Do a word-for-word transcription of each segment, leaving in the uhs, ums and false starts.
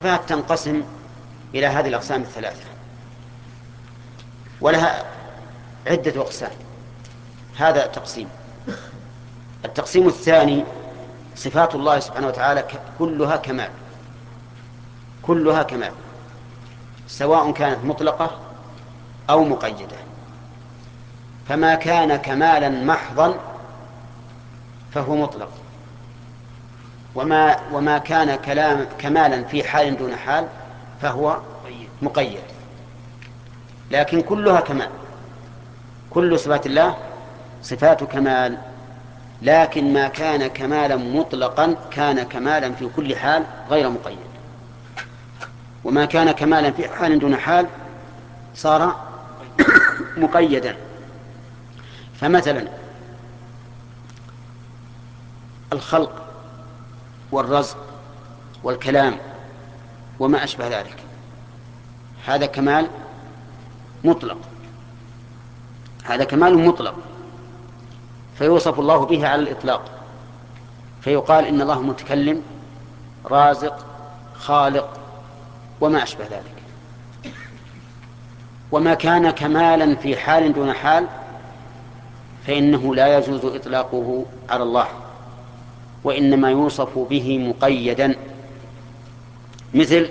الصفات تنقسم إلى هذه الأقسام الثلاثة، ولها عدة أقسام. هذا تقسيم. التقسيم الثاني: صفات الله سبحانه وتعالى كلها كمال، كلها كمال، سواء كانت مطلقة أو مقيدة. فما كان كمالا محضا فهو مطلق، وما وما كان كلام كمالا في حال دون حال فهو مقيد. لكن كلها كمال، كل صفات الله صفات كمال، لكن ما كان كمالا مطلقا كان كمالا في كل حال غير مقيد، وما كان كمالا في حال دون حال صار مقيدا. فمثلا الخلق والرزق والكلام وما أشبه ذلك، هذا كمال مطلق، هذا كمال مطلق، فيوصف الله به على الإطلاق، فيقال إن الله متكلم رازق خالق وما أشبه ذلك. وما كان كمالا في حال دون حال فإنه لا يجوز إطلاقه على الله، وإنما يوصف به مقيدا، مثل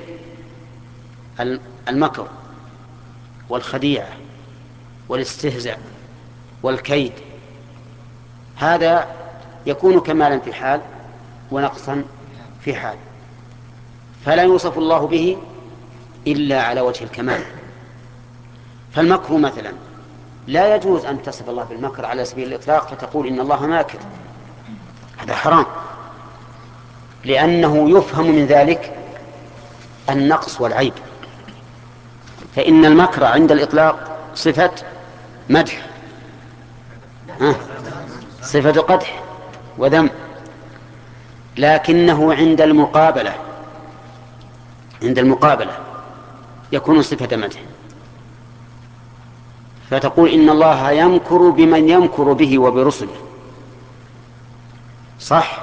المكر والخديعة والاستهزاء والكيد، هذا يكون كمالا في حال ونقصا في حال، فلا يوصف الله به إلا على وجه الكمال. فالمكر مثلا لا يجوز أن تصف الله بالمكر على سبيل الإطلاق فتقول إن الله ماكر، هذا حرام، لأنه يفهم من ذلك النقص والعيب. فإن المكر عند الإطلاق صفة مدح، صفة قدح وذم، لكنه عند المقابلة عند المقابلة يكون صفة مدح، فتقول إن الله يمكر بمن يمكر به وبرسله، صح؟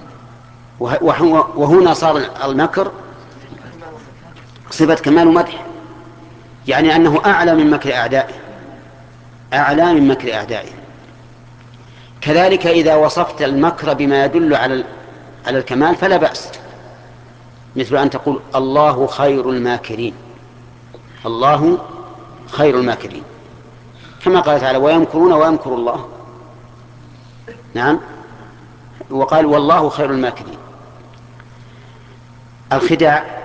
وهنا صار المكر صفة كمال ومدح، يعني أنه أعلى من مكر أعدائه، أعلى من مكر أعدائه. كذلك إذا وصفت المكر بما يدل على على الكمال فلا بأس، مثل أن تقول الله خير الماكرين، الله خير الماكرين، كما قال تعالى ويمكرون ويمكر الله. نعم، وقال والله خير الماكرين. الخداع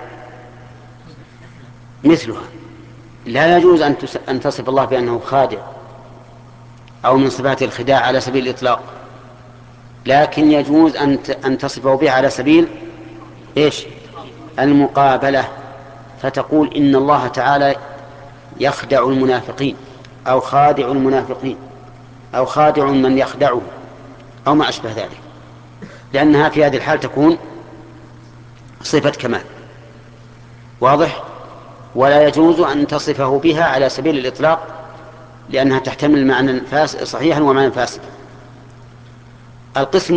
مثلها، لا يجوز أن تصف الله بأنه خادع أو من صفات الخداع على سبيل الإطلاق، لكن يجوز أن تصفه به على سبيل إيش؟ المقابلة، فتقول إن الله تعالى يخدع المنافقين أو خادع المنافقين أو خادع من يخدعه أو ما أشبه ذلك، لأنها في هذه الحال تكون صفة كمال. واضح؟ ولا يجوز أن تصفه بها على سبيل الإطلاق لأنها تحتمل معنى صحيحا ومعنى فاسدا. القسم